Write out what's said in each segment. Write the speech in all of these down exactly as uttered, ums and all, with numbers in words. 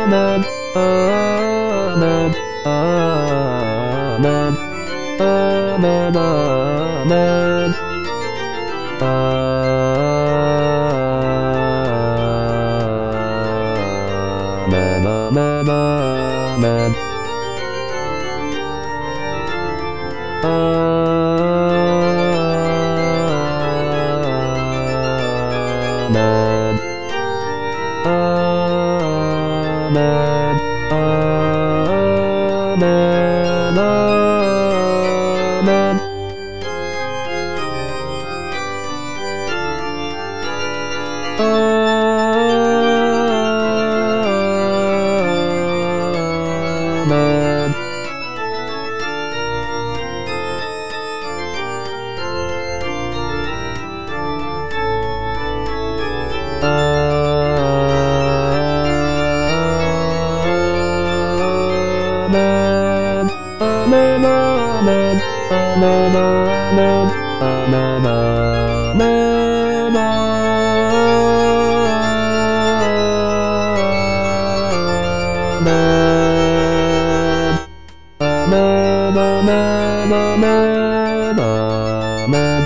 Ahmed, Ahmed, Ahmed, Ahmed, Ahmed, Ahmed, Ahmed, Ahmed. Ahmed, Ahmed, Ahmed, Ahmed. Ahmed. Ahmed, Ahmed, Ahmed, Ahmed, Ahmed, Ahmed, Ahmed, Ahmed, Ahmed, Ahmed, Ahmed,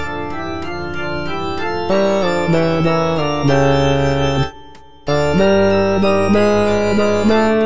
Ahmed, Ahmed, Ahmed, Ahmed, Ahmed.